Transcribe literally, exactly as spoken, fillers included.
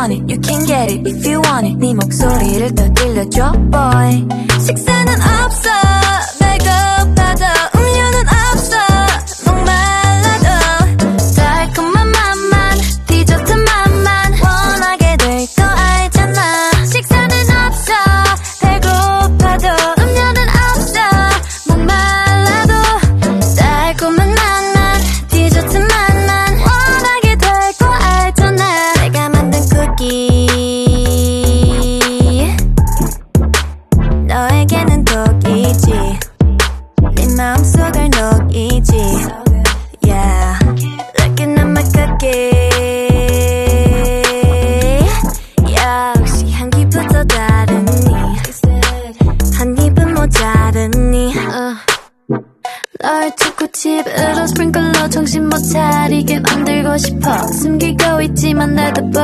want it, you can get it if you want it. 네 목소리를 더 들려줘 boy. 식사는 없어 배고파도 음료는 없어 목말라도 달콤한 맛만 디저트 맛만 원하게 될 거 알잖아. 식사는 없어 배고파도 음료는 없어 목말라도 달콤한 맛만 디저트 맛만 원하게 될 거 알잖아. 내가 만든 쿠키 너에게는 독이지 네 마음속을 녹이지 Yeah, looking at my cookie 역시 향기부터 다르니 한 입은 모자르니 uh. 널 찾고 집으로 스프링클러 정신 못 차리게 만들고 싶어 숨기고 있지만 나도